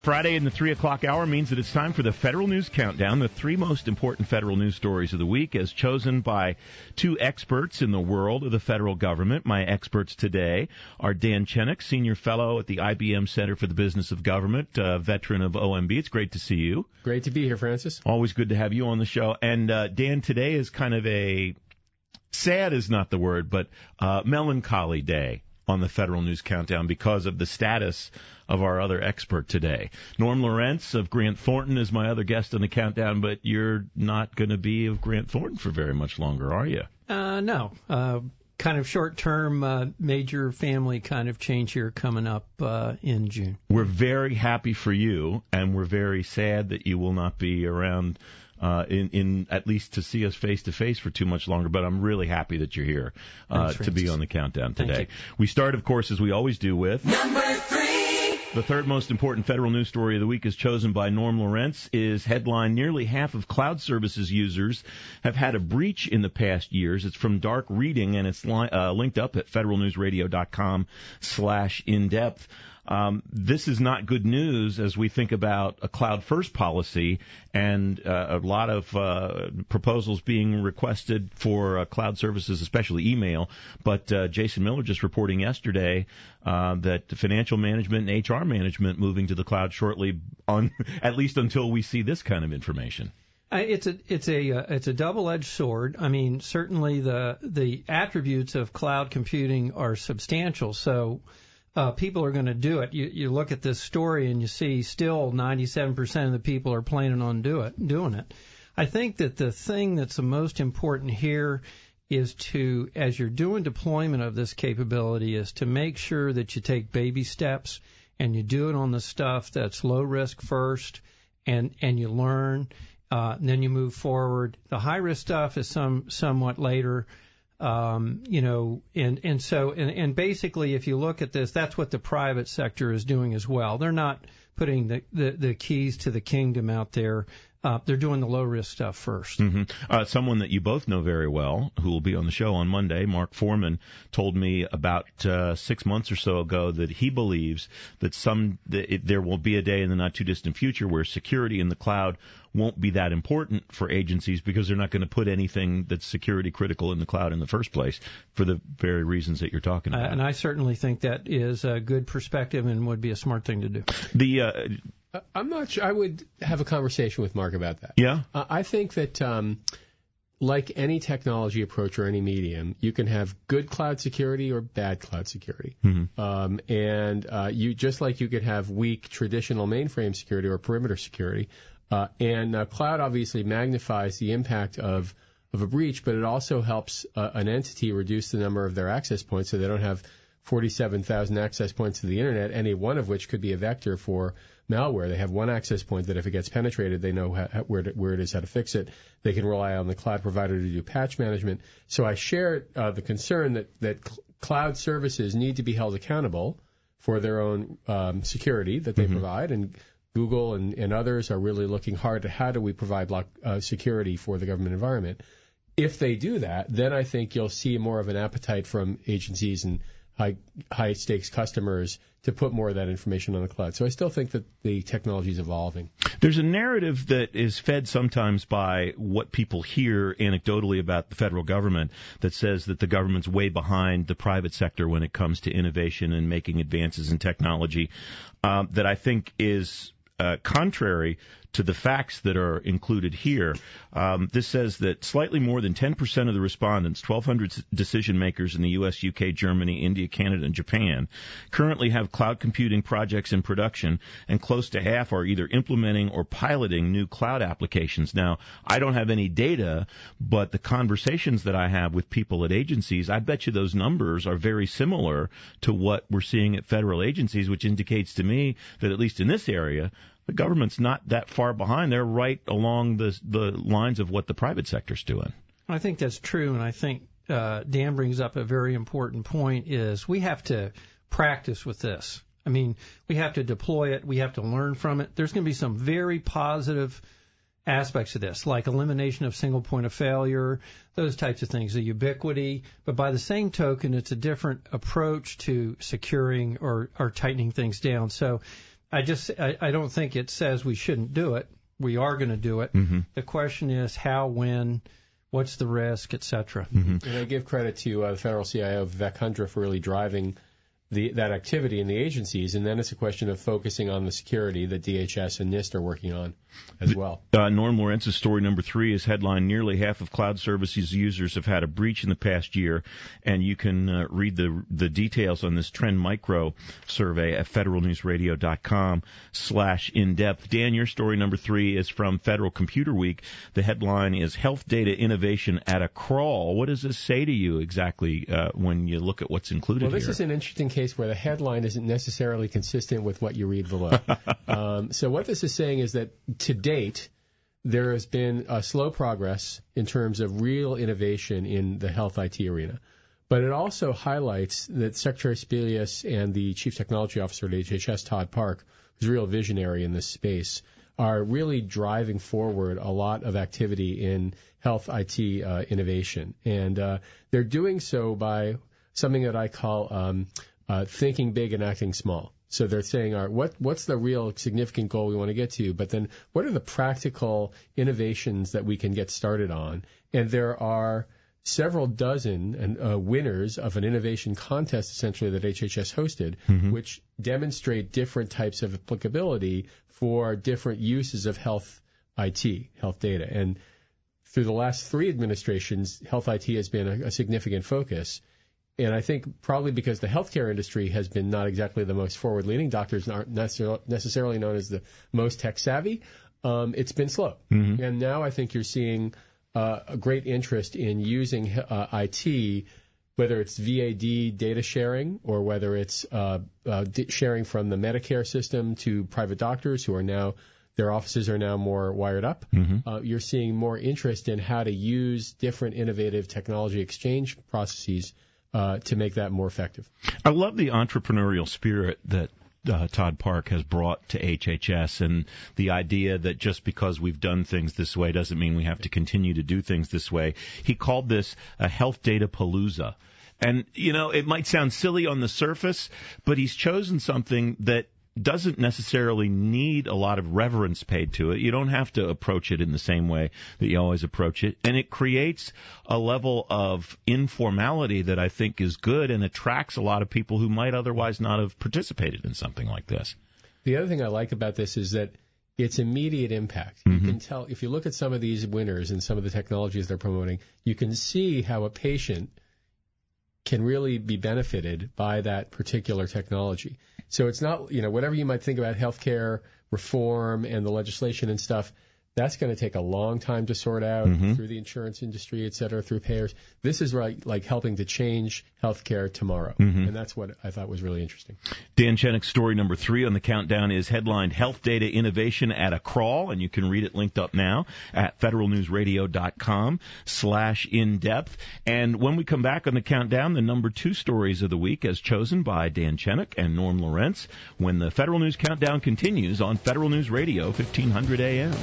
Friday in the 3 o'clock hour means that it's time for the Federal News Countdown, the three most important federal news stories of the week, as chosen by two experts in the world of the federal government. My experts today are Dan Chenok, Senior Fellow at the IBM Center for the Business of Government, veteran of OMB. It's great to see you. Great to be here, Francis. Always good to have you on the show. And Dan, today is kind of a, sad is not the word, but melancholy day on the Federal News Countdown because of the status of our other expert today. Norm Lawrence of Grant Thornton is my other guest on the countdown, but you're not going to be of Grant Thornton for very much longer, are you? No. Kind of short-term, major family kind of change here coming up in June. We're very happy for you, and we're very sad that you will not be around in at least to see us face to face for too much longer, but I'm really happy that you're here to be on the countdown today. We start, of course, as we always do, with number 3. The third most important federal news story of the week is chosen by Norm Lawrence. Is headline: nearly half of cloud services users have had a breach in the past years. It's from Dark Reading, and it's linked up at federalnewsradio.com/in-depth. This is not good news as we think about a cloud-first policy and a lot of proposals being requested for cloud services, especially email. But Jason Miller just reporting yesterday that financial management and HR management moving to the cloud shortly, at least until we see this kind of information. It's a double-edged sword. I mean, certainly the attributes of cloud computing are substantial. So people are going to do it. You look at this story and you see still 97% of the people are planning on doing it. I think that the thing that's the most important here is to, as you're doing deployment of this capability, is to make sure that you take baby steps and you do it on the stuff that's low risk first, and you learn, and then you move forward. The high risk stuff is somewhat later. And basically, if you look at this, that's what the private sector is doing as well. They're not putting the keys to the kingdom out there. They're doing the low risk stuff first. Mm-hmm. Someone that you both know very well, who will be on the show on Monday, Mark Foreman, told me about 6 months or so ago that he believes that there will be a day in the not too distant future where security in the cloud won't be that important for agencies because they're not going to put anything that's security critical in the cloud in the first place for the very reasons that you're talking about. And I certainly think that is a good perspective and would be a smart thing to do. I'm not sure. I would have a conversation with Mark about that. Yeah? I think that like any technology approach or any medium, you can have good cloud security or bad cloud security. Mm-hmm. You just like you could have weak traditional mainframe security or perimeter security. Cloud obviously magnifies the impact of a breach, but it also helps an entity reduce the number of their access points so they don't have 47,000 access points to the internet, any one of which could be a vector for malware. They have one access point that if it gets penetrated, they know where it is, how to fix it. They can rely on the cloud provider to do patch management. So I share the concern that cloud services need to be held accountable for their own security that they provide, and Google and others are really looking hard at how do we provide security for the government environment. If they do that, then I think you'll see more of an appetite from agencies and high-stakes customers to put more of that information on the cloud. So I still think that the technology is evolving. There's a narrative that is fed sometimes by what people hear anecdotally about the federal government that says that the government's way behind the private sector when it comes to innovation and making advances in technology, that I think is contrary to the facts that are included here. This says that slightly more than 10% of the respondents, 1,200 decision makers in the U.S., UK, Germany, India, Canada, and Japan, currently have cloud computing projects in production, and close to half are either implementing or piloting new cloud applications. Now, I don't have any data, but the conversations that I have with people at agencies, I bet you those numbers are very similar to what we're seeing at federal agencies, which indicates to me that at least in this area, the government's not that far behind. They're right along the lines of what the private sector's doing. I think that's true, and I think Dan brings up a very important point, is we have to practice with this. I mean, we have to deploy it. We have to learn from it. There's going to be some very positive aspects of this, like elimination of single point of failure, those types of things, the ubiquity. But by the same token, it's a different approach to securing or tightening things down. So I don't think it says we shouldn't do it. We are going to do it. The question is how, when, what's the risk, et cetera. And I give credit to the federal CIO, Vivek Kundra, for really driving that activity in the agencies, and then it's a question of focusing on the security that DHS and NIST are working on as well. Norm Lorenz's story number 3 is headline, Nearly half of cloud services users have had a breach in the past year, and you can read the details on this Trend Micro survey at federalnewsradio.com/in-depth. Dan, your story number 3 is from Federal Computer Week. The headline is Health Data Innovation at a Crawl. What does this say to you exactly when you look at what's included here? Well, this is an interesting case where the headline isn't necessarily consistent with what you read below. So what this is saying is that to date, there has been slow progress in terms of real innovation in the health IT arena. But it also highlights that Secretary Sebelius and the Chief Technology Officer at HHS, Todd Park, who's a real visionary in this space, are really driving forward a lot of activity in health IT innovation. And they're doing so by something that I call thinking big and acting small. So they're saying, all right, what's the real significant goal we want to get to? But then what are the practical innovations that we can get started on? And there are several dozen winners of an innovation contest, essentially, that HHS hosted, which demonstrate different types of applicability for different uses of health IT, health data. And through the last 3 administrations, health IT has been a significant focus. And I think probably because the healthcare industry has been not exactly the most forward-leaning, doctors aren't necessarily known as the most tech-savvy, it's been slow. And now I think you're seeing a great interest in using IT, whether it's VAD data sharing or whether it's sharing from the Medicare system to private doctors who are now, their offices are now more wired up. You're seeing more interest in how to use different innovative technology exchange processes to make that more effective. I love the entrepreneurial spirit that Todd Park has brought to HHS, and the idea that just because we've done things this way doesn't mean we have to continue to do things this way. He called this a health data palooza. And, it might sound silly on the surface, but he's chosen something that doesn't necessarily need a lot of reverence paid to it. You don't have to approach it in the same way that you always approach it. And it creates a level of informality that I think is good and attracts a lot of people who might otherwise not have participated in something like this. The other thing I like about this is that it's immediate impact. You can tell, if you look at some of these winners and some of the technologies they're promoting, you can see how a patient can really be benefited by that particular technology. So it's not, whatever you might think about healthcare reform and the legislation and stuff, that's going to take a long time to sort out through the insurance industry, et cetera, through payers. This is like helping to change healthcare tomorrow. And that's what I thought was really interesting. Dan Chenek's story number 3 on the countdown is headlined Health Data Innovation at a Crawl, and you can read it linked up now at federalnewsradio.com/in-depth. And when we come back on the countdown, the number 2 stories of the week as chosen by Dan Chenek and Norm Lorenz when the Federal News Countdown continues on Federal News Radio, 1500 AM.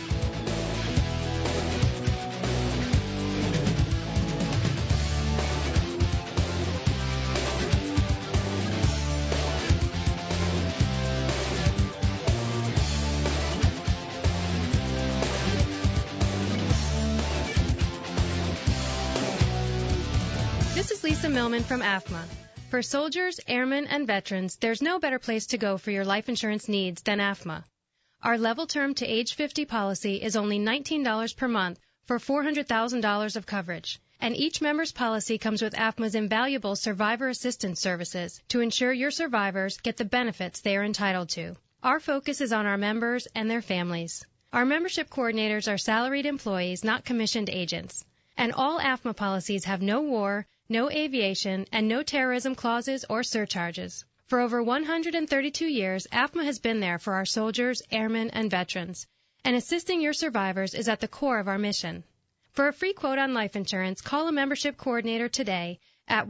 Millman from AFMA. For soldiers, airmen, and veterans, there's no better place to go for your life insurance needs than AFMA. Our level term to age 50 policy is only $19 per month for $400,000 of coverage. And each member's policy comes with AFMA's invaluable survivor assistance services to ensure your survivors get the benefits they are entitled to. Our focus is on our members and their families. Our membership coordinators are salaried employees, not commissioned agents. And all AFMA policies have no war, no aviation, and no terrorism clauses or surcharges. For over 132 years, AFMA has been there for our soldiers, airmen, and veterans, and assisting your survivors is at the core of our mission. For a free quote on life insurance, call a membership coordinator today at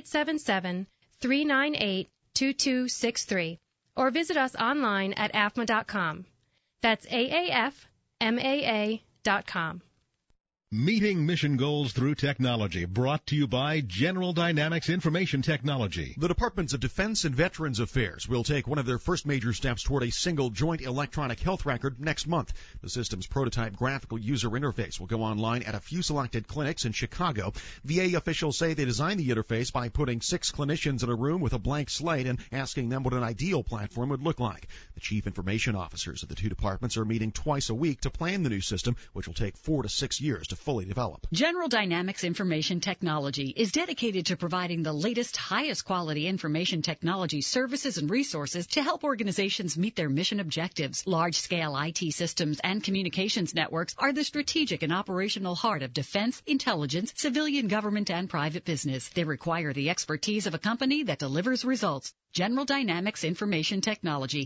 1-877-398-2263 or visit us online at afma.com. That's AAFMAA.com. Meeting mission goals through technology, brought to you by General Dynamics Information Technology. The Departments of Defense and Veterans Affairs will take one of their first major steps toward a single joint electronic health record next month. The system's prototype graphical user interface will go online at a few selected clinics in Chicago. VA officials say they designed the interface by putting 6 clinicians in a room with a blank slate and asking them what an ideal platform would look like. The chief information officers of the two departments are meeting twice a week to plan the new system, which will take 4 to 6 years to fully develop. General Dynamics Information Technology is dedicated to providing the latest, highest quality information technology services and resources to help organizations meet their mission objectives. Large-scale IT systems and communications networks are the strategic and operational heart of defense, intelligence, civilian government, and private business. They require the expertise of a company that delivers results. General Dynamics Information Technology,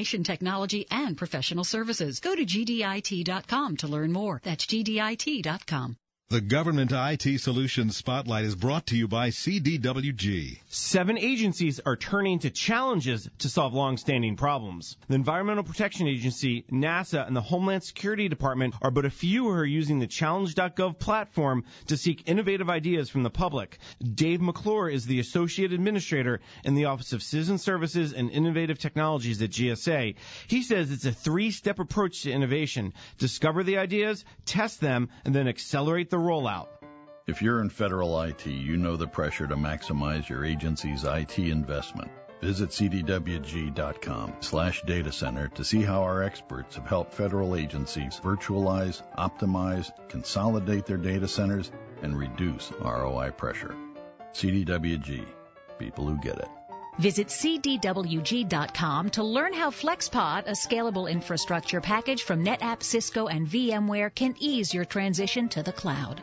and professional services. Go to GDIT.com to learn more. That's GDIT.com. The Government IT Solutions Spotlight is brought to you by CDWG. 7 agencies are turning to challenges to solve long-standing problems. The Environmental Protection Agency, NASA, and the Homeland Security Department are but a few who are using the Challenge.gov platform to seek innovative ideas from the public. Dave McClure is the Associate Administrator in the Office of Citizen Services and Innovative Technologies at GSA. He says it's a 3-step approach to innovation. Discover the ideas, test them, and then accelerate the rollout. If you're in federal IT, you know the pressure to maximize your agency's IT investment. Visit cdwg.com/data center to see how our experts have helped federal agencies virtualize, optimize, consolidate their data centers, and reduce ROI pressure. CDWG, people who get it. Visit cdwg.com to learn how FlexPod, a scalable infrastructure package from NetApp, Cisco, and VMware, can ease your transition to the cloud.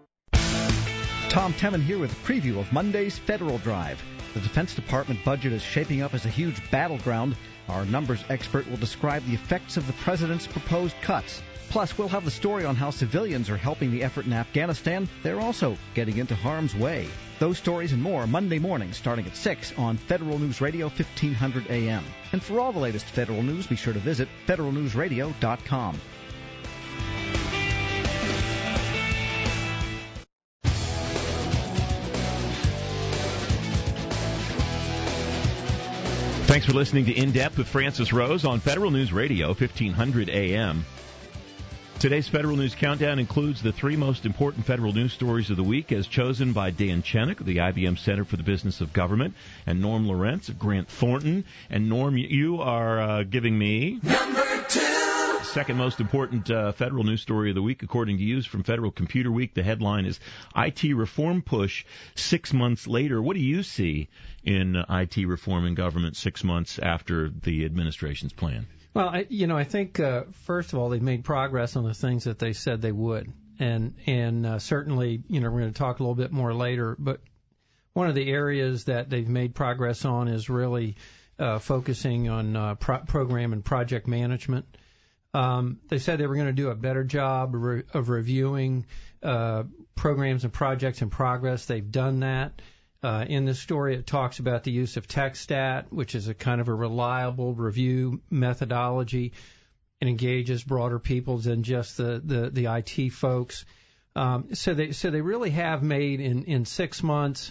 Tom Temin here with a preview of Monday's Federal Drive. The Defense Department budget is shaping up as a huge battleground. Our numbers expert will describe the effects of the president's proposed cuts. Plus, we'll have the story on how civilians are helping the effort in Afghanistan. They're also getting into harm's way. Those stories and more Monday morning starting at 6 on Federal News Radio 1500 AM. And for all the latest federal news, be sure to visit federalnewsradio.com. Thanks for listening to In Depth with Francis Rose on Federal News Radio 1500 AM. Today's Federal News Countdown includes the 3 most important federal news stories of the week as chosen by Dan Chenick of the IBM Center for the Business of Government and Norm Lawrence of Grant Thornton. And Norm, you are giving me number 2. Second most important federal news story of the week, according to you, is from Federal Computer Week. The headline is IT Reform Push 6 months later. What do you see in IT reform in government 6 months after the administration's plan? Well, I think, first of all, they've made progress on the things that they said they would. And certainly, we're going to talk a little bit more later, but one of the areas that they've made progress on is really focusing on program and project management. They said they were going to do a better job of reviewing programs and projects in progress. They've done that. In this story, it talks about the use of TechStat, which is a kind of a reliable review methodology. It engages broader people than just the IT folks. So they really have made in 6 months,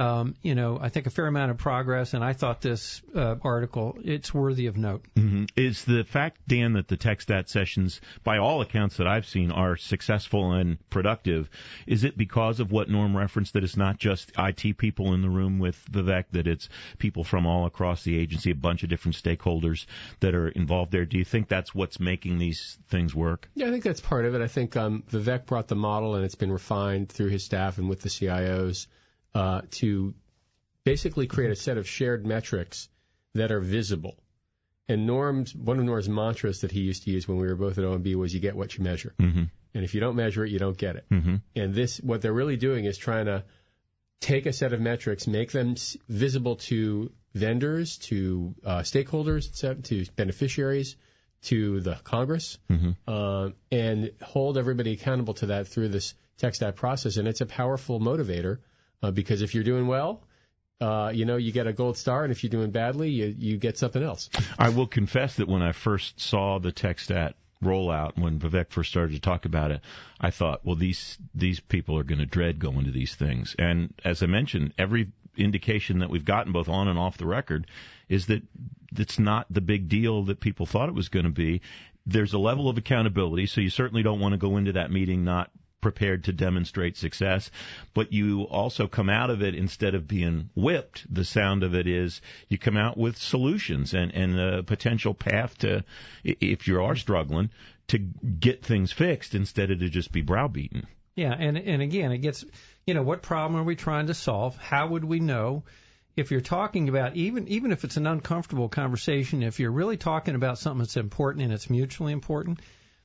I think a fair amount of progress. And I thought this article, it's worthy of note. Mm-hmm. Is the fact, Dan, that the TechStat sessions, by all accounts that I've seen, are successful and productive, is it because of what Norm referenced, that it's not just IT people in the room with Vivek, that it's people from all across the agency, a bunch of different stakeholders that are involved there? Do you think that's what's making these things work? Yeah, I think that's part of it. I think Vivek brought the model, and it's been refined through his staff and with the CIOs to basically create a set of shared metrics that are visible. And one of Norm's mantras that he used to use when we were both at OMB was, you get what you measure. Mm-hmm. And if you don't measure it, you don't get it. Mm-hmm. And what they're really doing is trying to take a set of metrics, make them visible to vendors, to stakeholders, to beneficiaries, to the Congress, mm-hmm. And hold everybody accountable to that through this TechStat process. And it's a powerful motivator because if you're doing well, you get a gold star, and if you're doing badly, you get something else. I will confess that when I first saw the TechStat rollout, when Vivek first started to talk about it, I thought, well, these people are going to dread going to these things. And as I mentioned, every indication that we've gotten both on and off the record is that it's not the big deal that people thought it was going to be. There's a level of accountability, so you certainly don't want to go into that meeting not prepared to demonstrate success, but you also come out of it, instead of being whipped, the sound of it is you come out with solutions and a potential path to, if you are struggling, to get things fixed instead of to just be browbeaten. Yeah, and again, it gets, what problem are we trying to solve? How would we know? If you're talking about, even if it's an uncomfortable conversation, if you're really talking about something that's important and it's mutually important,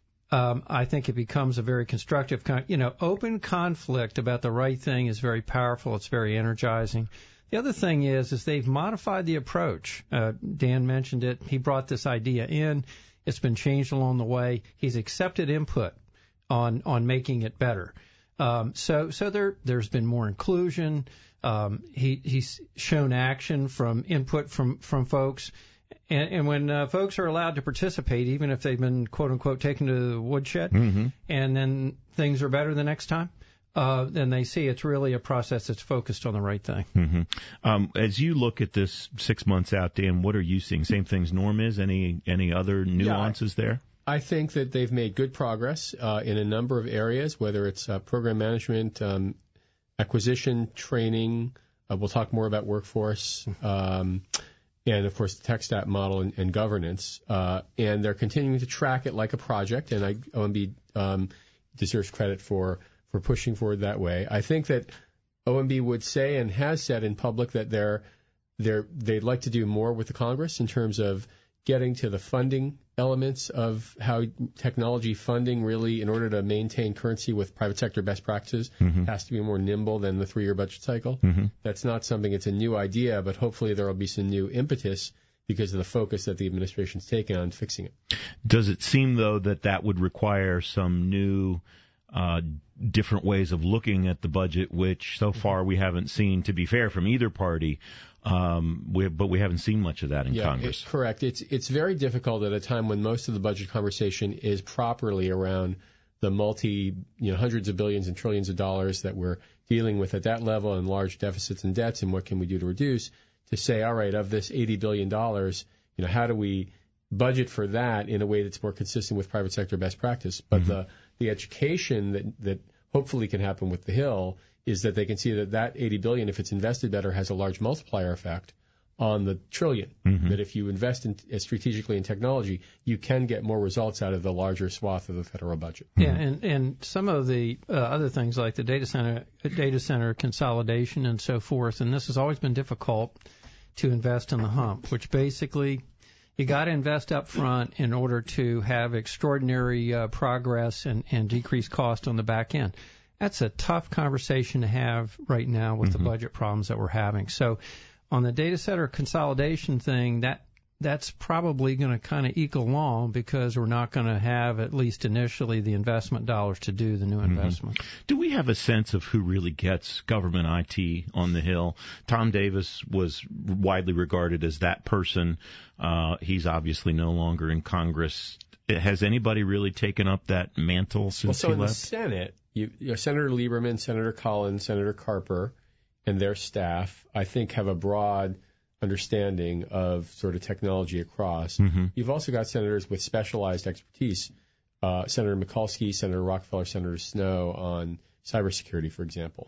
I think it becomes a very constructive, open conflict about the right thing is very powerful. It's very energizing. The other thing is they've modified the approach. Dan mentioned it. He brought this idea in. It's been changed along the way. He's accepted input on making it better. So there's been more inclusion. He's shown action from input from folks. And when folks are allowed to participate, even if they've been, quote unquote, taken to the woodshed, and then things are better the next time, then they see it's really a process that's focused on the right thing. As you look at this 6 months out, Dan, what are you seeing? Same things Norm is? Any other nuances there? I think that they've made good progress in a number of areas, whether it's program management, acquisition, training. We'll talk more about workforce. And, of course, the tech stack model and governance. And they're continuing to track it like a project, and OMB deserves credit for pushing forward that way. I think that OMB would say and has said in public that they'd like to do more with the Congress in terms of getting to the funding elements of how technology funding really, in order to maintain currency with private sector best practices, has to be more nimble than the 3-year budget cycle. That's not something, it's a new idea, but hopefully there will be some new impetus because of the focus that the administration's taken on fixing it. Does it seem, though, that would require some new different ways of looking at the budget, which so far we haven't seen, to be fair, from either party? But we haven't seen much of that in Congress. Correct. It's very difficult at a time when most of the budget conversation is properly around the hundreds of billions and trillions of dollars that we're dealing with at that level, and large deficits and debts, and what can we do to reduce, to say, all right, of this $80 billion, how do we budget for that in a way that's more consistent with private sector best practice? But the education that hopefully can happen with the Hill is that they can see that $80 billion, if it's invested better, has a large multiplier effect on the trillion. That if you invest strategically in technology, you can get more results out of the larger swath of the federal budget. Yeah, and some of the other things like the data center consolidation and so forth, and this has always been difficult to invest in the hump, which basically you got to invest up front in order to have extraordinary progress and decrease cost on the back end. That's a tough conversation to have right now with the budget problems that we're having. So on the data center consolidation thing, that's probably going to kind of eke along because we're not going to have, at least initially, the investment dollars to do the new investment. Do we have a sense of who really gets government IT on the Hill? Tom Davis was widely regarded as that person. He's obviously no longer in Congress. Has anybody really taken up that mantle since he left? In the Senate, Senator Lieberman, Senator Collins, Senator Carper, and their staff, I think, have a broad understanding of sort of technology across. You've also got senators with specialized expertise, Senator Mikulski, Senator Rockefeller, Senator Snowe on cybersecurity, for example.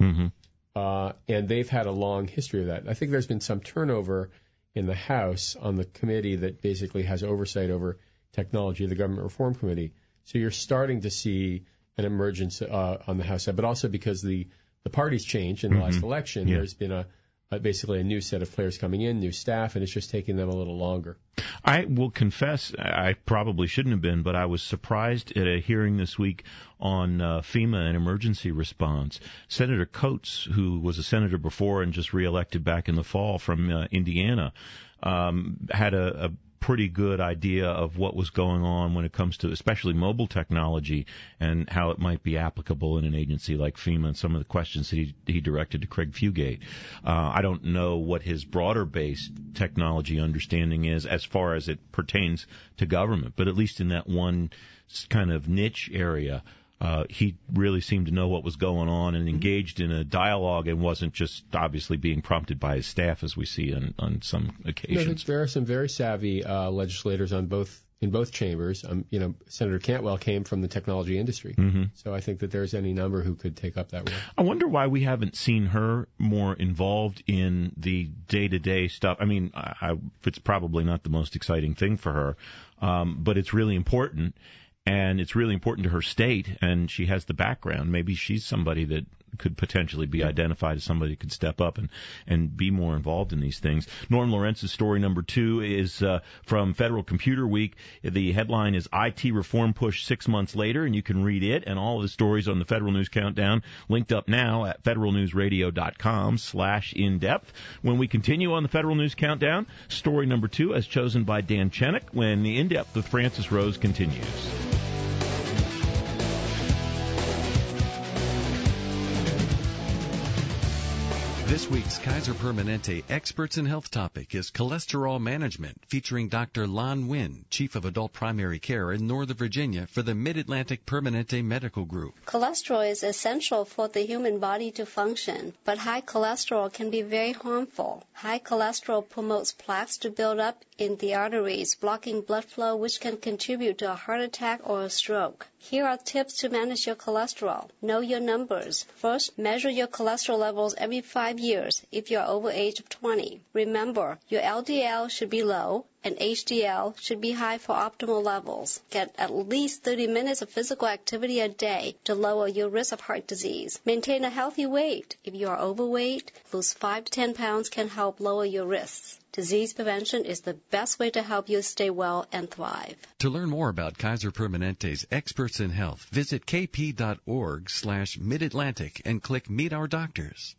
And they've had a long history of that. I think there's been some turnover in the House on the committee that basically has oversight over technology, the Government Reform Committee. So you're starting to see an emergence on the House side, but also because the party's changed in the last election, there's been basically a new set of players coming in, new staff, and it's just taking them a little longer. I will confess, I probably shouldn't have been, but I was surprised at a hearing this week on FEMA and emergency response. Senator Coates, who was a senator before and just reelected back in the fall from Indiana, had a pretty good idea of what was going on when it comes to especially mobile technology and how it might be applicable in an agency like FEMA, and some of the questions that he directed to Craig Fugate. I don't know what his broader-based technology understanding is as far as it pertains to government, but at least in that one kind of niche area, he really seemed to know what was going on and engaged in a dialogue and wasn't just obviously being prompted by his staff, as we see on some occasions. There are some very savvy legislators in both chambers. Senator Cantwell came from the technology industry, so I think that there's any number who could take up that role. I wonder why we haven't seen her more involved in the day-to-day stuff. I mean, it's probably not the most exciting thing for her, but it's really important. And it's really important to her state, and she has the background. Maybe she's somebody that could potentially be identified as somebody who could step up and be more involved in these things. Norm Lorenz's story number 2 is from Federal Computer Week. The headline is IT Reform Push 6 months later, and you can read it and all of the stories on the Federal News Countdown linked up now at federalnewsradio.com/in-depth. When we continue on the Federal News Countdown, story number 2 as chosen by Dan Chenick, when the In-Depth with Francis Rose continues. This week's Kaiser Permanente Experts in Health topic is cholesterol management, featuring Dr. Lon Wynn, Chief of Adult Primary Care in Northern Virginia for the Mid-Atlantic Permanente Medical Group. Cholesterol is essential for the human body to function, but high cholesterol can be very harmful. High cholesterol promotes plaques to build up in the arteries, blocking blood flow, which can contribute to a heart attack or a stroke. Here are tips to manage your cholesterol. Know your numbers. First, measure your cholesterol levels every 5 years if you are over age of 20. Remember, your LDL should be low and HDL should be high for optimal levels. Get at least 30 minutes of physical activity a day to lower your risk of heart disease. Maintain a healthy weight. If you are overweight, lose 5 to 10 pounds can help lower your risks. Disease prevention is the best way to help you stay well and thrive. To learn more about Kaiser Permanente's Experts in Health, visit kp.org/Mid-Atlantic and click Meet Our Doctors.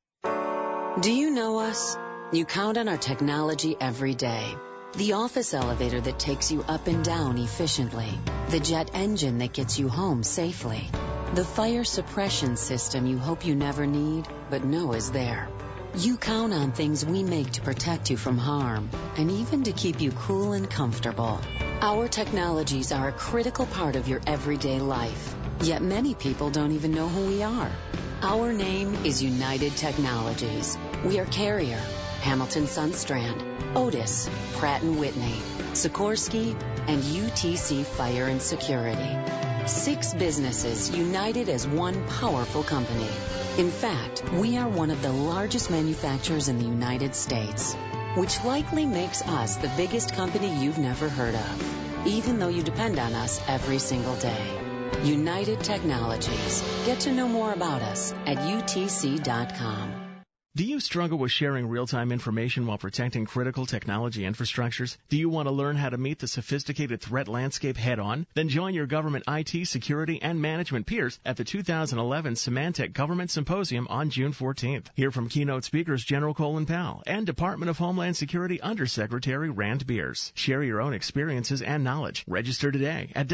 Do you know us? You count on our technology every day. The office elevator that takes you up and down efficiently. The jet engine that gets you home safely. The fire suppression system you hope you never need, but know is there. You count on things we make to protect you from harm, and even to keep you cool and comfortable. Our technologies are a critical part of your everyday life, yet many people don't even know who we are. Our name is United Technologies. We are Carrier, Hamilton Sunstrand, Otis, Pratt & Whitney, Sikorsky, and UTC Fire and Security. 6 businesses united as one powerful company. In fact, we are one of the largest manufacturers in the United States, which likely makes us the biggest company you've never heard of, even though you depend on us every single day. United Technologies. Get to know more about us at UTC.com. Do you struggle with sharing real-time information while protecting critical technology infrastructures? Do you want to learn how to meet the sophisticated threat landscape head-on? Then join your government IT, security, and management peers at the 2011 Symantec Government Symposium on June 14th. Hear from keynote speakers General Colin Powell and Department of Homeland Security Undersecretary Rand Beers. Share your own experiences and knowledge. Register today at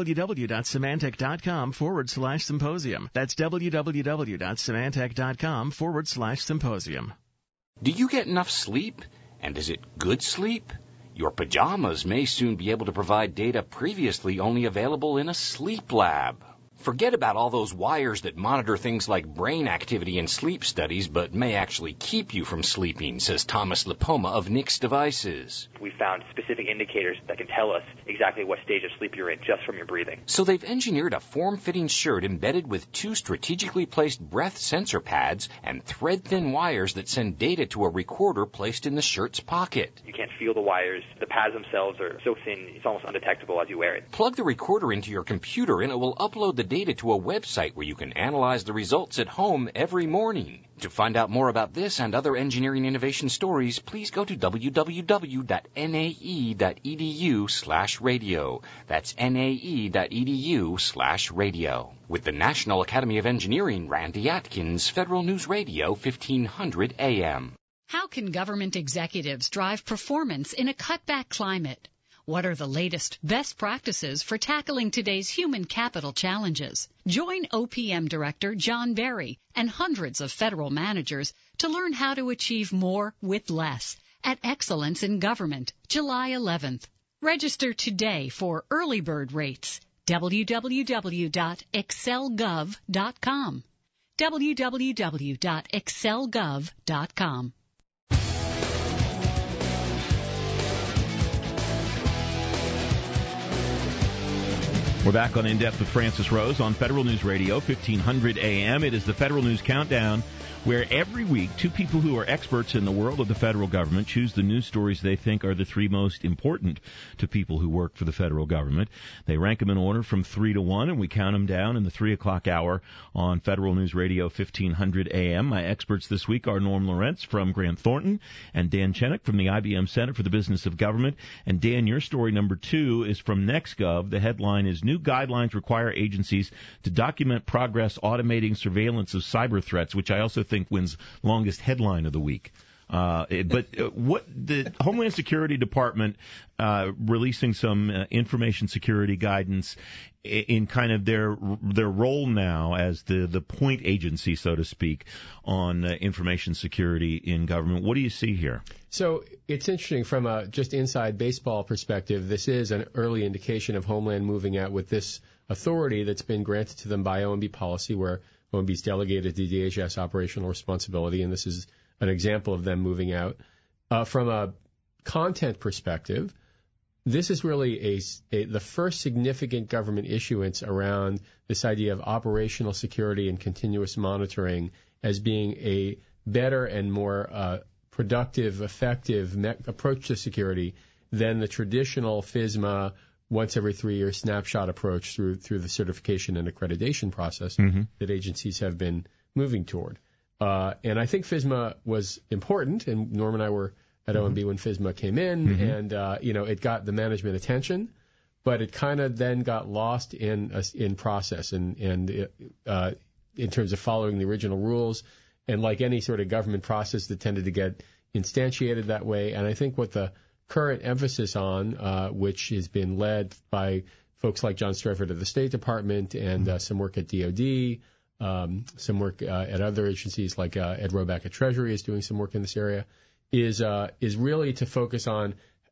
www.symantec.com/symposium. That's www.symantec.com/symposium. Do you get enough sleep? And is it good sleep? Your pajamas may soon be able to provide data previously only available in a sleep lab. Forget about all those wires that monitor things like brain activity in sleep studies, but may actually keep you from sleeping, says Thomas Lipoma of Nix Devices. We found specific indicators that can tell us exactly what stage of sleep you're in just from your breathing. So they've engineered a form-fitting shirt embedded with 2 strategically placed breath sensor pads and thread-thin wires that send data to a recorder placed in the shirt's pocket. You can't feel the wires. The pads themselves are so thin, it's almost undetectable as you wear it. Plug the recorder into your computer and it will upload the data to a website where you can analyze the results at home every morning. To find out more about this and other engineering innovation stories, please go to www.nae.edu/radio. That's nae.edu/radio. With the National Academy of Engineering, Randy Atkins, Federal News Radio, 1500 AM. How can government executives drive performance in a cutback climate? What are the latest best practices for tackling today's human capital challenges? Join OPM Director John Berry and hundreds of federal managers to learn how to achieve more with less at Excellence in Government, July 11th. Register today for early bird rates. www.excelgov.com. www.excelgov.com. We're back on In Depth with Francis Rose on Federal News Radio, 1500 AM. It is the Federal News Countdown, where every week two people who are experts in the world of the federal government choose the news stories they think are the three most important to people who work for the federal government. They rank them in order from 3 to 1, and we count them down in the 3 o'clock hour on Federal News Radio, 1500 AM. My experts this week are Norm Lawrence from Grant Thornton and Dan Chenick from the IBM Center for the Business of Government. And Dan, your story number 2 is from NextGov. The headline is New Guidelines Require Agencies to Document Progress Automating Surveillance of Cyber Threats, which I also think wins longest headline of the week. What the Homeland Security Department releasing some information security guidance in kind of their role now as the point agency, so to speak, on information security in government. What do you see here? So it's interesting from a just inside baseball perspective. This is an early indication of Homeland moving out with this authority that's been granted to them by OMB policy, where OMB's delegated the DHS operational responsibility, and this is an example of them moving out. From a content perspective, this is really the first significant government issuance around this idea of operational security and continuous monitoring as being a better and more productive, effective approach to security than the traditional FISMA once every 3 year snapshot approach through the certification and accreditation process that agencies have been moving toward. And I think FISMA was important, and Norm and I were at OMB when FISMA came in, and it got the management attention, but it kind of then got lost in process and in terms of following the original rules, and like any sort of government process that tended to get instantiated that way. And I think what the current emphasis on, which has been led by folks like John Strefford of the State Department and some work at DOD, some work at other agencies like Ed Roback at Treasury is doing some work in this area, is really to focus on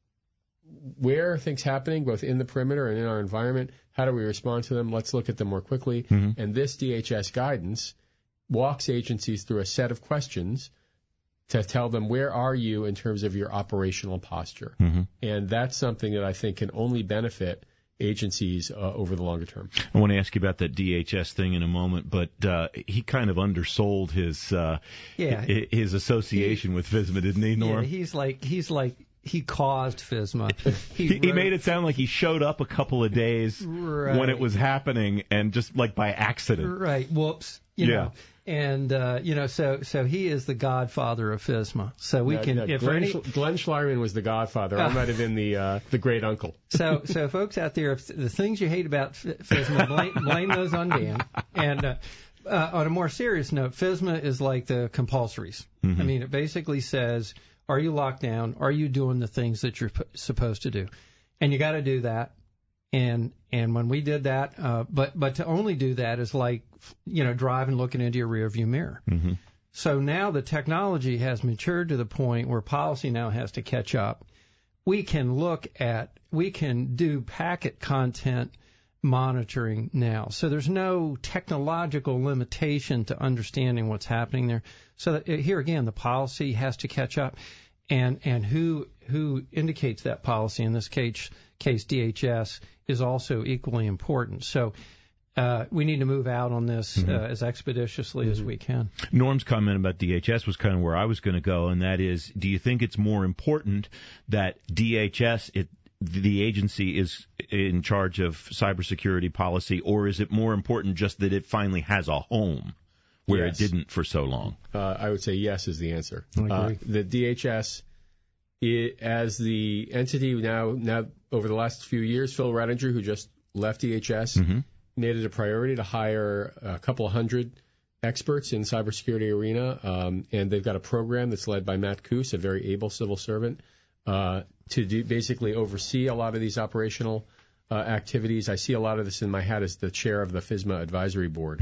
where are things happening, both in the perimeter and in our environment. How do we respond to them? Let's look at them more quickly. And this DHS guidance walks agencies through a set of questions to tell them where are you in terms of your operational posture. And that's something that I think can only benefit agencies over the longer term. I want to ask you about that DHS thing in a moment, but he kind of undersold his association with FISMA, didn't he, Norm? Yeah, he caused FISMA. He made it sound like he showed up a couple of days when it was happening, and just like by accident. Right. Whoops. You know. And so he is the godfather of FISMA. So we can. If Glenn Schleierman was the godfather. I might have been the great uncle. So folks out there, if the things you hate about FISMA, blame those on Dan. And on a more serious note, FISMA is like the compulsories. I mean, it basically says, are you locked down? Are you doing the things that you're supposed to do? And you got to do that. And when we did that, but to only do that is like, driving, looking into your rearview mirror. So now the technology has matured to the point where policy now has to catch up. We can do packet content monitoring now. So there's no technological limitation to understanding what's happening there. So that, here again, the policy has to catch up. And who indicates that policy, in this case DHS, is also equally important. So we need to move out on this as expeditiously as we can. Norm's comment about DHS was kind of where I was going to go, and that is, do you think it's more important that DHS, the agency, is in charge of cybersecurity policy, or is it more important just that it finally has a home where it didn't for so long? I would say yes is the answer. I agree. The DHS, as the entity now over the last few years, Phil Rettinger, who just left DHS, made it a priority to hire a couple of hundred experts in cybersecurity arena, and they've got a program that's led by Matt Coos, a very able civil servant, to basically oversee a lot of these operational activities. I see a lot of this in my hat as the chair of the FISMA advisory board,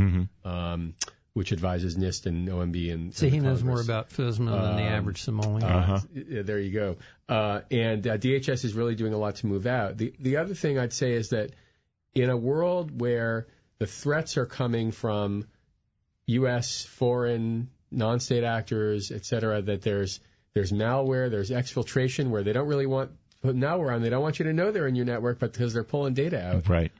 which advises NIST and OMB. And he knows more about FISMA than the average Somali. There you go. And DHS is really doing a lot to move out. The other thing I'd say is that in a world where the threats are coming from U.S., foreign, non-state actors, et cetera, that there's malware, there's exfiltration where they don't really want to put malware on. They don't want you to know they're in your network, but because they're pulling data out. Right.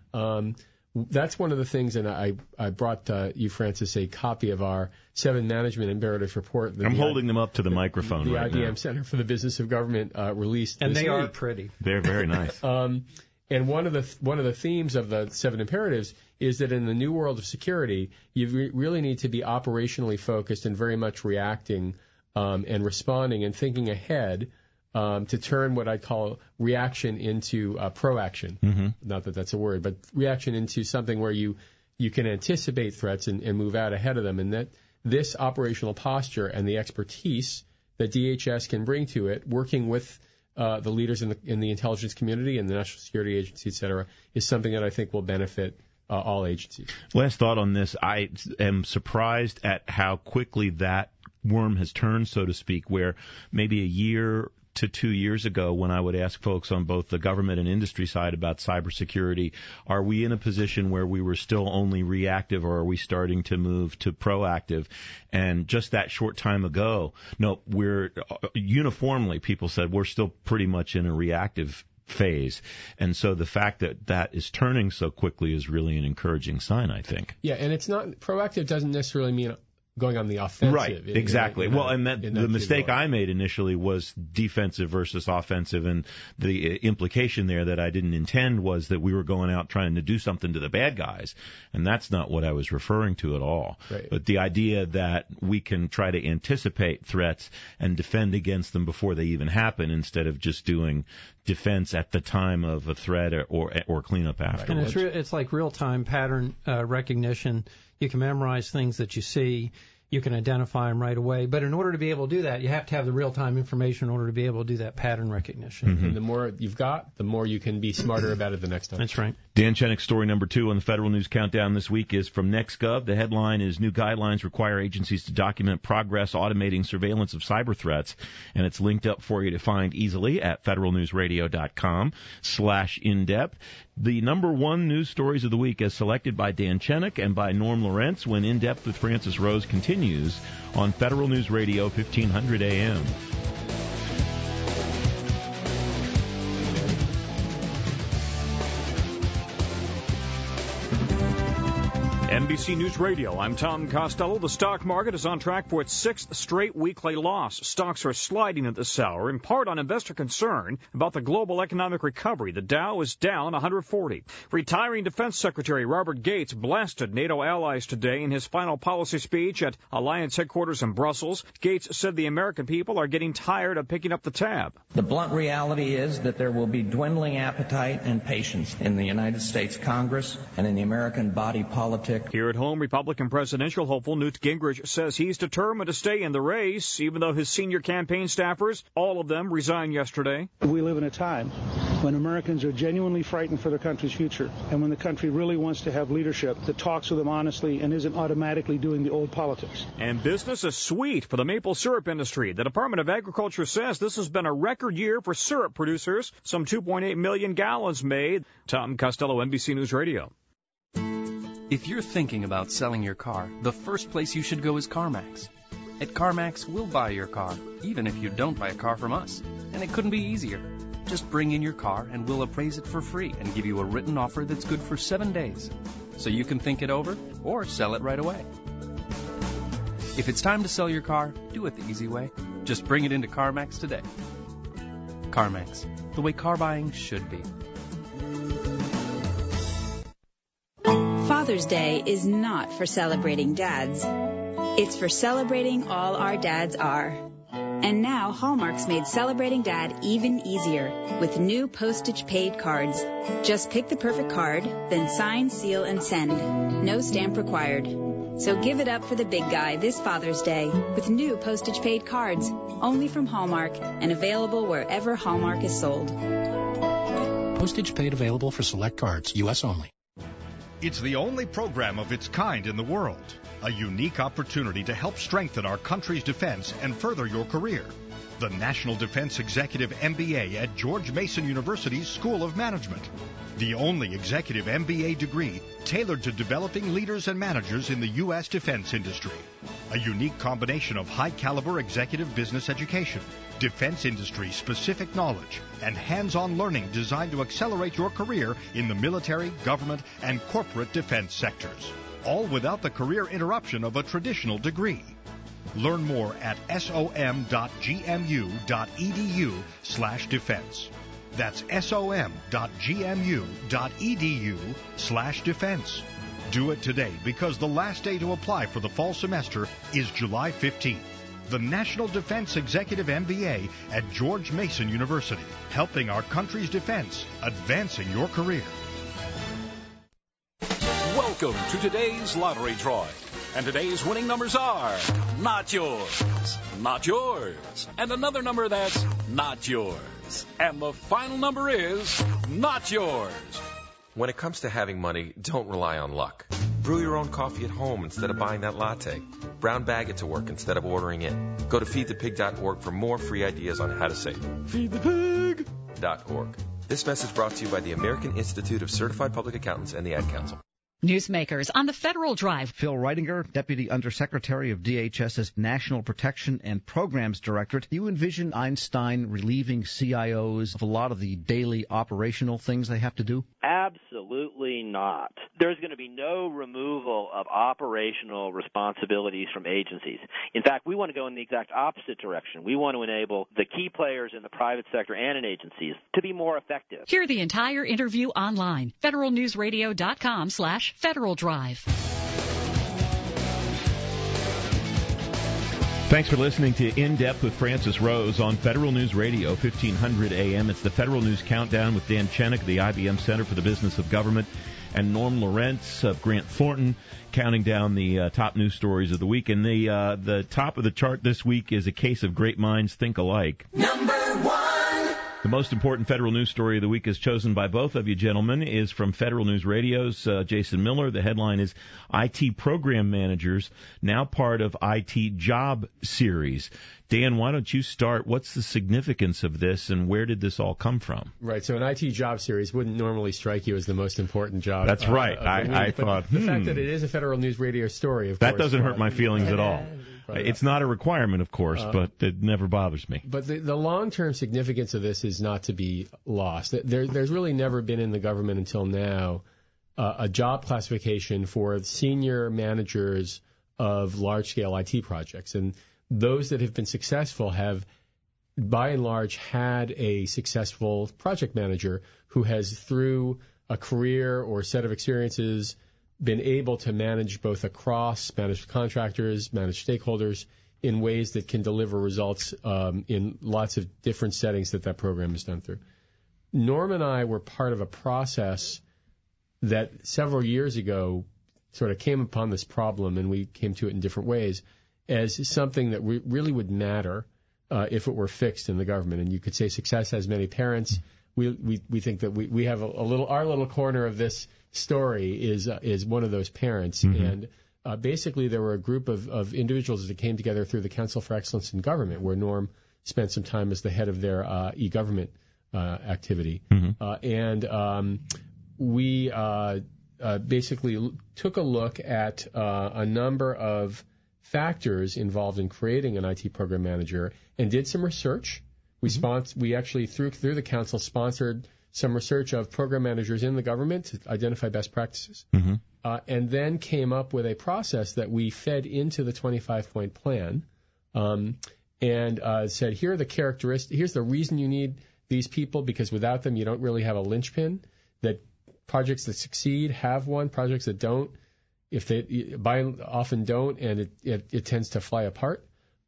That's one of the things, and I brought you, Francis, a copy of our 7 Management Imperatives report. I'm holding them up to the microphone right now. The IBM Center for the Business of Government released and this they week. are pretty. They're very nice. And one of the themes of the 7 imperatives is that in the new world of security, you really need to be operationally focused and very much reacting and responding and thinking ahead to turn what I call reaction into proaction. Mm-hmm. Not that that's a word, but reaction into something where you can anticipate threats and move out ahead of them. And that this operational posture and the expertise that DHS can bring to it, working with the leaders in the intelligence community and the National Security Agency, et cetera, is something that I think will benefit all agencies. Last thought on this. I am surprised at how quickly that worm has turned, so to speak, where maybe a year to 2 years ago when I would ask folks on both the government and industry side about cybersecurity, are we in a position where we were still only reactive or are we starting to move to proactive? And just that short time ago, no, we're uniformly, people said we're still pretty much in a reactive phase. And so the fact that that is turning so quickly is really an encouraging sign, I think. Yeah, and it's not, proactive doesn't necessarily mean going on the offensive. Right, exactly. The mistake I made initially was defensive versus offensive, and the implication there that I didn't intend was that we were going out trying to do something to the bad guys, and that's not what I was referring to at all. Right. But the idea that we can try to anticipate threats and defend against them before they even happen instead of just doing defense at the time of a threat or cleanup afterwards. And it's like real-time pattern recognition. You can memorize things that you see. You can identify them right away. But in order to be able to do that, you have to have the real-time information in order to be able to do that pattern recognition. Mm-hmm. And the more you've got, the more you can be smarter about it the next time. That's right. Dan Chennick's story number 2 on the Federal News Countdown this week is from NextGov. The headline is New Guidelines Require Agencies to Document Progress Automating Surveillance of Cyber Threats. And it's linked up for you to find easily at federalnewsradio.com/in-depth. The number 1 news stories of the week as selected by Dan Chennick and by Norm Lawrence when In Depth with Francis Rose continues on Federal News Radio 1500 AM. NBC News Radio, I'm Tom Costello. The stock market is on track for its 6th straight weekly loss. Stocks are sliding at this hour, in part on investor concern about the global economic recovery. The Dow is down 140. Retiring Defense Secretary Robert Gates blasted NATO allies today in his final policy speech at Alliance headquarters in Brussels. Gates said the American people are getting tired of picking up the tab. The blunt reality is that there will be dwindling appetite and patience in the United States Congress and in the American body politic. Here at home, Republican presidential hopeful Newt Gingrich says he's determined to stay in the race, even though his senior campaign staffers, all of them, resigned yesterday. We live in a time when Americans are genuinely frightened for their country's future, and when the country really wants to have leadership that talks with them honestly and isn't automatically doing the old politics. And business is sweet for the maple syrup industry. The Department of Agriculture says this has been a record year for syrup producers, some 2.8 million gallons made. Tom Costello, NBC News Radio. If you're thinking about selling your car, the first place you should go is CarMax. At CarMax, we'll buy your car, even if you don't buy a car from us. And it couldn't be easier. Just bring in your car and we'll appraise it for free and give you a written offer that's good for 7 days. So you can think it over or sell it right away. If it's time to sell your car, do it the easy way. Just bring it into CarMax today. CarMax, the way car buying should be. Father's Day is not for celebrating dads. It's for celebrating all our dads are. And now Hallmark's made celebrating Dad even easier with new postage-paid cards. Just pick the perfect card, then sign, seal, and send. No stamp required. So give it up for the big guy this Father's Day with new postage-paid cards, only from Hallmark and available wherever Hallmark is sold. Postage paid available for select cards, U.S. only. It's the only program of its kind in the world. A unique opportunity to help strengthen our country's defense and further your career. The National Defense Executive MBA at George Mason University's School of Management. The only executive MBA degree tailored to developing leaders and managers in the U.S. defense industry. A unique combination of high-caliber executive business education, defense industry-specific knowledge, and hands-on learning designed to accelerate your career in the military, government, and corporate defense sectors. All without the career interruption of a traditional degree. Learn more at som.gmu.edu/defense. That's som.gmu.edu/defense. Do it today because the last day to apply for the fall semester is July 15th. The National Defense Executive MBA at George Mason University, helping our country's defense, advancing your career. Welcome to today's lottery drawing. And today's winning numbers are not yours, not yours, and another number that's not yours. And the final number is not yours. When it comes to having money, don't rely on luck. Brew your own coffee at home instead of buying that latte. Brown bag it to work instead of ordering it. Go to feedthepig.org for more free ideas on how to save. Feedthepig.org. This message brought to you by the American Institute of Certified Public Accountants and the Ad Council. Newsmakers on the Federal Drive. Phil Reitinger, Deputy Undersecretary of DHS's National Protection and Programs Directorate. Do you envision Einstein relieving CIOs of a lot of the daily operational things they have to do? Absolutely not. There's going to be no removal of operational responsibilities from agencies. In fact, we want to go in the exact opposite direction. We want to enable the key players in the private sector and in agencies to be more effective. Hear the entire interview online. federalnewsradio.com/Federal Drive. Thanks for listening to In Depth with Francis Rose on Federal News Radio, 1500 AM. It's the Federal News Countdown with Dan Chenick of the IBM Center for the Business of Government and Norm Lawrence of Grant Thornton, counting down the top news stories of the week. And the top of the chart this week is a case of great minds think alike. Number one. The most important federal news story of the week is chosen by both of you gentlemen, is from Federal News Radio's Jason Miller. The headline is IT Program Managers, now part of IT Job Series. Dan, why don't you start? What's the significance of this, and where did this all come from? Right, so an IT Job Series wouldn't normally strike you as the most important job. That's right. I thought, the fact that it is a Federal News Radio story, of course. That doesn't hurt my feelings at all. It's not a requirement, of course, but it never bothers me. But the long-term significance of this is not to be lost. There's really never been in the government until now a job classification for senior managers of large-scale IT projects. And those that have been successful have, by and large, had a successful project manager who has, through a career or set of experiences, been able to manage both across, manage contractors, manage stakeholders in ways that can deliver results in lots of different settings that program is done through. Norm and I were part of a process that several years ago sort of came upon this problem, and we came to it in different ways, as something that really would matter if it were fixed in the government. And you could say success has many parents. We think that we have our little corner of this story is one of those parents. Mm-hmm. And basically there were a group of individuals that came together through the Council for Excellence in Government, where Norm spent some time as the head of their e-government activity. Mm-hmm. We basically took a look at a number of factors involved in creating an IT program manager and did some research. We actually, through the council, sponsored some research of program managers in the government to identify best practices, and then came up with a process that we fed into the 25-point plan, and said, here are the characteristics, here's the reason you need these people, because without them you don't really have a linchpin, that projects that succeed have one, projects that don't, if they often don't, and it tends to fly apart.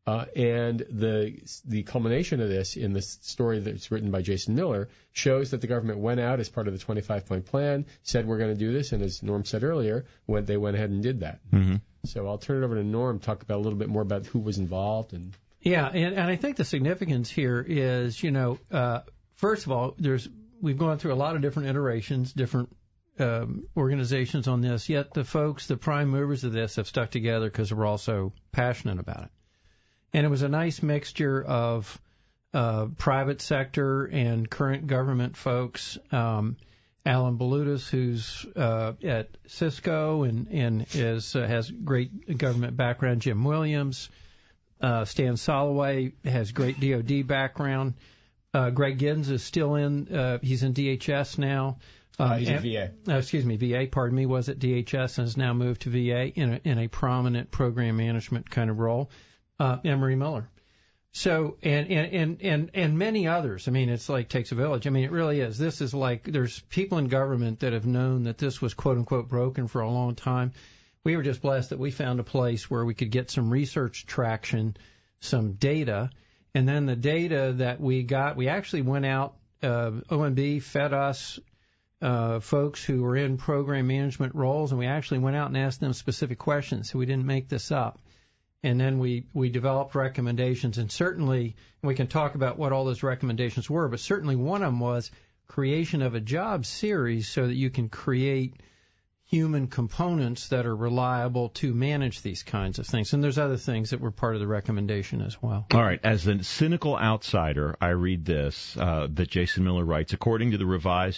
And the culmination of this in this story that's written by Jason Miller shows that the government went out as part of the 25-point plan, said we're going to do this, and as Norm said earlier, they went ahead and did that. Mm-hmm. So I'll turn it over to Norm to talk about a little bit more about who was involved. Yeah, and I think the significance here is, first of all, we've gone through a lot of different iterations, different organizations on this, yet the prime movers of this have stuck together because we're all so passionate about it. And it was a nice mixture of private sector and current government folks. Alan Balutis, who's at Cisco and has great government background. Jim Williams, Stan Soloway has great DoD background. Greg Giddens is still he's in DHS now. He's at VA. VA, pardon me, was at DHS and has now moved to VA in a prominent program management kind of role. Emery Miller. So, and many others. I mean, it's like takes a village. I mean, it really is. This is like, there's people in government that have known that this was quote unquote broken for a long time. We were just blessed that we found a place where we could get some research traction, some data, and then the data that we got, we actually went out, OMB fed us, folks who were in program management roles, and we actually went out and asked them specific questions, so we didn't make this up. And then we developed recommendations, and certainly we can talk about what all those recommendations were, but certainly one of them was creation of a job series so that you can create human components that are reliable to manage these kinds of things. And there's other things that were part of the recommendation as well. All right. As a cynical outsider, I read this, that Jason Miller writes, according to the revised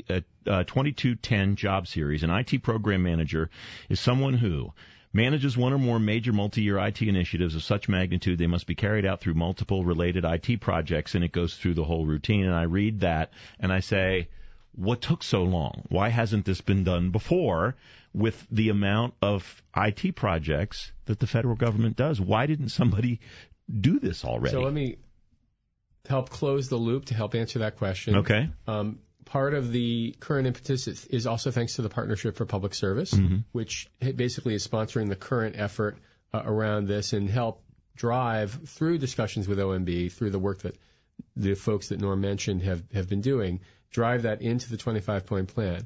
2210 job series, an IT program manager is someone who manages one or more major multi-year IT initiatives of such magnitude they must be carried out through multiple related IT projects, and it goes through the whole routine. And I read that, and I say, what took so long? Why hasn't this been done before with the amount of IT projects that the federal government does? Why didn't somebody do this already? So let me help close the loop to help answer that question. Okay. Part of the current impetus is also thanks to the Partnership for Public Service, which basically is sponsoring the current effort around this and help drive through discussions with OMB, through the work that the folks that Norm mentioned have been doing, drive that into the 25-point plan.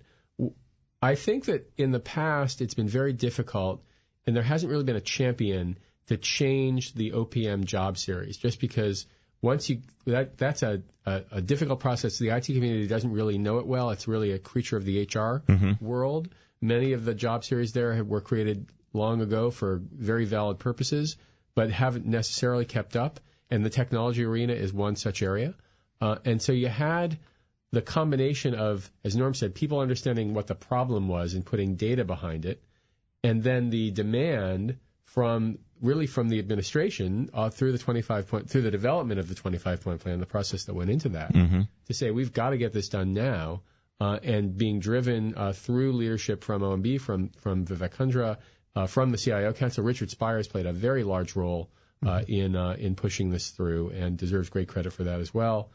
I think that in the past it's been very difficult, and there hasn't really been a champion to change the OPM job series, just because once that's a difficult process. The IT community doesn't really know it well. It's really a creature of the HR world. Many of the job series there were created long ago for very valid purposes, but haven't necessarily kept up. And the technology arena is one such area. And so you had the combination of, as Norm said, people understanding what the problem was and putting data behind it, and then the demand from the administration through the development of the 25-point plan, the process that went into that, to say we've got to get this done now, and being driven through leadership from OMB, from Vivek Kundra, from the CIO Council. Richard Spires played a very large role in pushing this through and deserves great credit for that as well.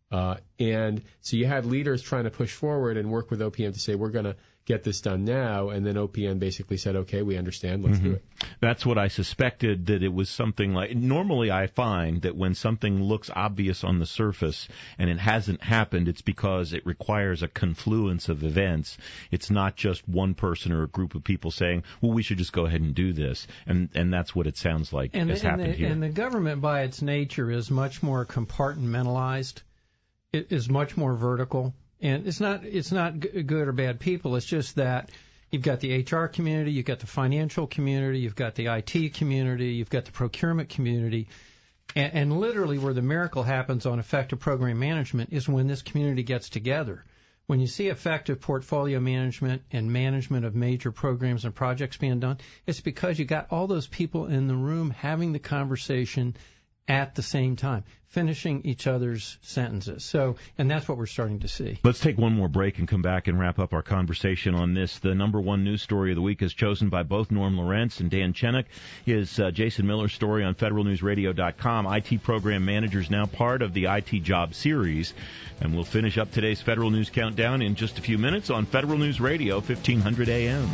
And so you had leaders trying to push forward and work with OPM to say, we're going to get this done now. And then OPM basically said, okay, we understand. Let's do it. That's what I suspected, that it was something like, normally I find that when something looks obvious on the surface and it hasn't happened, it's because it requires a confluence of events. It's not just one person or a group of people saying, well, we should just go ahead and do this. And that's what it sounds like has happened here. And the government by its nature is much more compartmentalized. It is much more vertical. And it's not good or bad people. It's just that you've got the HR community, you've got the financial community, you've got the IT community, you've got the procurement community. And literally where the miracle happens on effective program management is when this community gets together. When you see effective portfolio management and management of major programs and projects being done, it's because you got all those people in the room having the conversation at the same time, finishing each other's sentences. So, and that's what we're starting to see. Let's take one more break and come back and wrap up our conversation on this. The number one news story of the week is chosen by both Norm Lawrence and Dan Chenock. Is Jason Miller's story on federalnewsradio.com. IT program managers now part of the IT job series. And we'll finish up today's Federal News Countdown in just a few minutes on Federal News Radio, 1500 AM.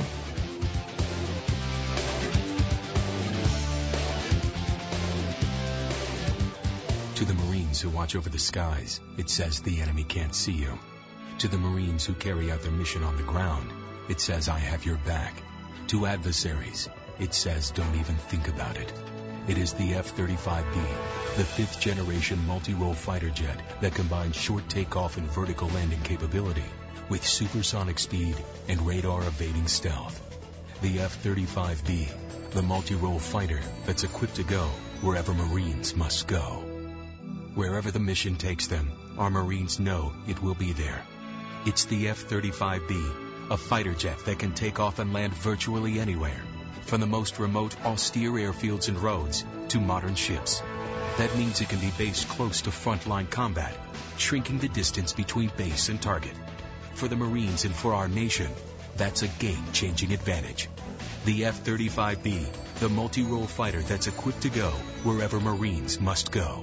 To the Marines who watch over the skies, it says the enemy can't see you. To the Marines who carry out their mission on the ground, it says I have your back. To adversaries, it says don't even think about it. It is the F-35B, the fifth-generation multi-role fighter jet that combines short takeoff and vertical landing capability with supersonic speed and radar-evading stealth. The F-35B, the multi-role fighter that's equipped to go wherever Marines must go. Wherever the mission takes them, our Marines know it will be there. It's the F-35B, a fighter jet that can take off and land virtually anywhere, from the most remote, austere airfields and roads to modern ships. That means it can be based close to frontline combat, shrinking the distance between base and target. For the Marines and for our nation, that's a game-changing advantage. The F-35B, the multi-role fighter that's equipped to go wherever Marines must go.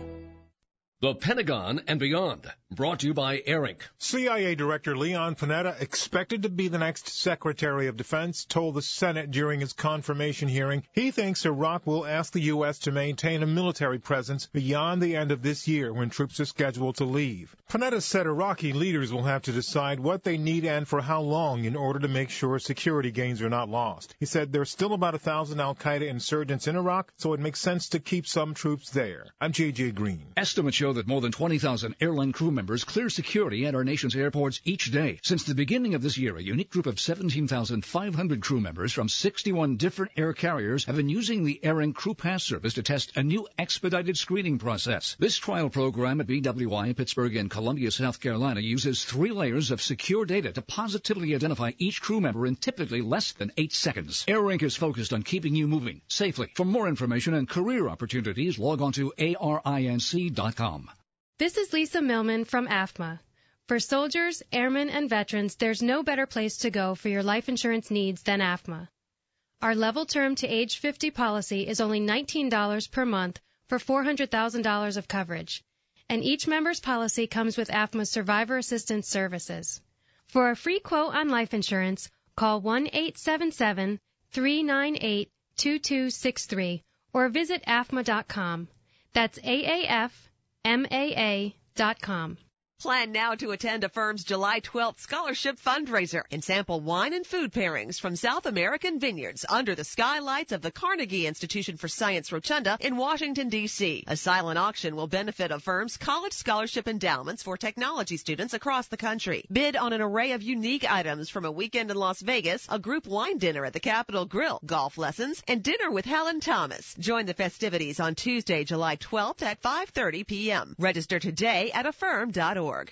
The Pentagon and Beyond, brought to you by ARINC. CIA Director Leon Panetta, expected to be the next Secretary of Defense, told the Senate during his confirmation hearing he thinks Iraq will ask the U.S. to maintain a military presence beyond the end of this year when troops are scheduled to leave. Panetta said Iraqi leaders will have to decide what they need and for how long in order to make sure security gains are not lost. He said there's still about 1,000 al-Qaeda insurgents in Iraq, so it makes sense to keep some troops there. I'm J.J. Green. Estimates show that more than 20,000 airline crew members clear security at our nation's airports each day. Since the beginning of this year, a unique group of 17,500 crew members from 61 different air carriers have been using the ARINC Crew Pass service to test a new expedited screening process. This trial program at BWI, Pittsburgh, and Columbia, South Carolina uses 3 layers of secure data to positively identify each crew member in typically less than 8 seconds. ARINC is focused on keeping you moving safely. For more information and career opportunities, log on to arinc.com. This is Lisa Millman from AFMA. For soldiers, airmen, and veterans, there's no better place to go for your life insurance needs than AFMA. Our level term to age 50 policy is only $19 per month for $400,000 of coverage, and each member's policy comes with AFMA's Survivor Assistance Services. For a free quote on life insurance, call 1-877-398-2263 or visit AFMA.com. That's AAFMAA.com. Plan now to attend Affirm's July 12th scholarship fundraiser and sample wine and food pairings from South American vineyards under the skylights of the Carnegie Institution for Science Rotunda in Washington, D.C. A silent auction will benefit Affirm's college scholarship endowments for technology students across the country. Bid on an array of unique items from a weekend in Las Vegas, a group wine dinner at the Capitol Grill, golf lessons, and dinner with Helen Thomas. Join the festivities on Tuesday, July 12th at 5:30 p.m. Register today at affirm.org. We're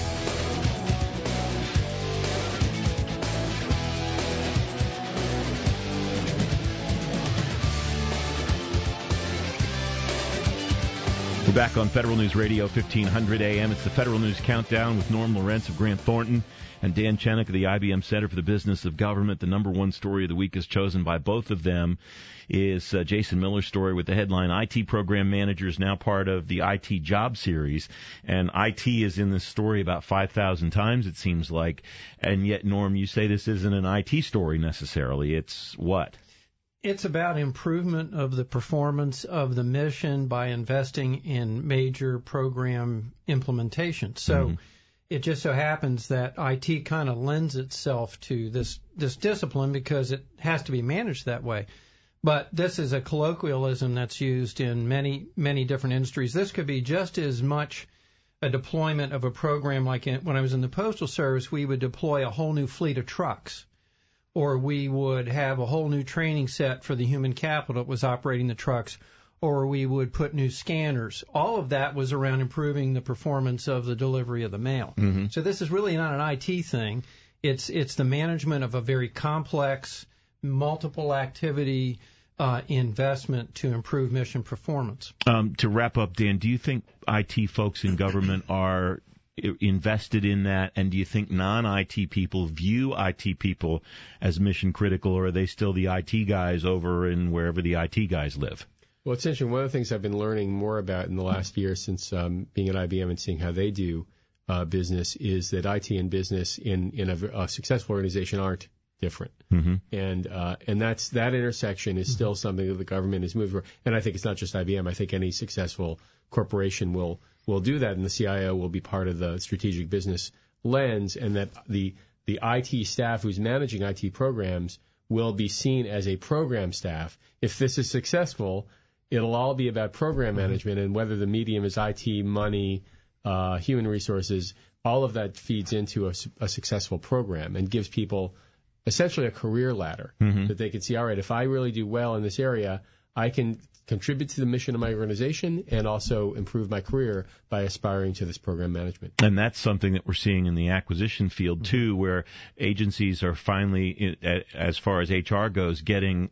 back on Federal News Radio, 1500 AM. It's the Federal News Countdown with Norm Lawrence of Grant Thornton and Dan Chenick of the IBM Center for the Business of Government. The number one story of the week is chosen by both of them is Jason Miller's story with the headline, IT Program Managers now part of the IT Job Series. And IT is in this story about 5,000 times, it seems like. And yet, Norm, you say this isn't an IT story necessarily. It's what? It's about improvement of the performance of the mission by investing in major program implementation. So it just so happens that IT kind of lends itself to this discipline because it has to be managed that way. But this is a colloquialism that's used in many, many different industries. This could be just as much a deployment of a program like when I was in the Postal Service, we would deploy a whole new fleet of trucks. Or we would have a whole new training set for the human capital that was operating the trucks, or we would put new scanners. All of that was around improving the performance of the delivery of the mail. So this is really not an IT thing. It's the management of a very complex, multiple activity investment to improve mission performance. To wrap up, Dan, do you think IT folks in government are invested in that, and do you think non-IT people view IT people as mission critical, or are they still the IT guys over in wherever the IT guys live? Well, it's interesting. One of the things I've been learning more about in the last year since being at IBM and seeing how they do business is that IT and business in a successful organization aren't different. Mm-hmm. And that intersection is still something that the government is moving for. And I think it's not just IBM. I think any successful corporation will do that, and the CIO will be part of the strategic business lens, and that the IT staff who's managing IT programs will be seen as a program staff. If this is successful, it'll all be about program management, and whether the medium is IT, money, human resources, all of that feeds into a successful program and gives people essentially a career ladder that they can see, all right, if I really do well in this area, I can contribute to the mission of my organization and also improve my career by aspiring to this program management. And that's something that we're seeing in the acquisition field, too, where agencies are finally, as far as HR goes, getting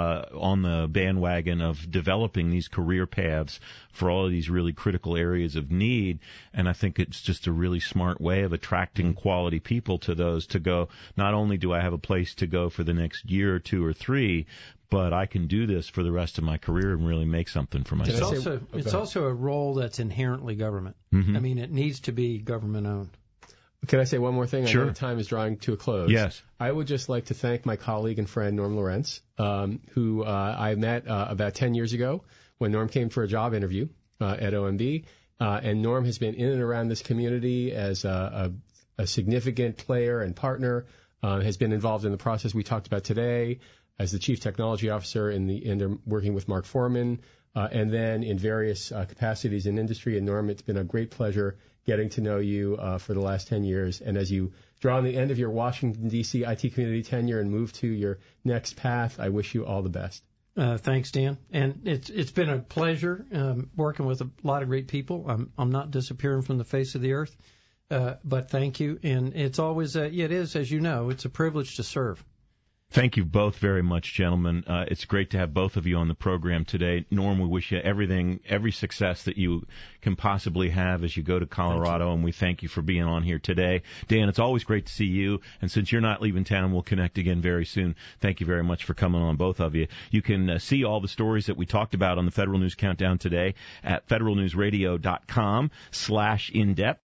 on the bandwagon of developing these career paths for all of these really critical areas of need. And I think it's just a really smart way of attracting quality people to those to go, not only do I have a place to go for the next year or two or three, but I can do this for the rest of my career and really make something for myself. It's also a role that's inherently government. Mm-hmm. I mean, it needs to be government-owned. Can I say one more thing? Sure. I know time is drawing to a close. Yes. I would just like to thank my colleague and friend, Norm Lorenz, who I met about 10 years ago when Norm came for a job interview at OMB. And Norm has been in and around this community as a significant player and partner, has been involved in the process we talked about today, as the chief technology officer in working with Mark Foreman, and then in various capacities in industry. And Norm, it's been a great pleasure getting to know you for the last 10 years. And as you draw on the end of your Washington, D.C. IT community tenure and move to your next path, I wish you all the best. Thanks, Dan. And it's been a pleasure working with a lot of great people. I'm not disappearing from the face of the earth, but thank you. And it's always, it is, as you know, it's a privilege to serve. Thank you both very much, gentlemen. It's great to have both of you on the program today. Norm, we wish you every success that you can possibly have as you go to Colorado, and we thank you for being on here today. Dan, it's always great to see you, and since you're not leaving town, we'll connect again very soon. Thank you very much for coming on, both of you. You can see all the stories that we talked about on the Federal News Countdown today at federalnewsradio.com/in-depth.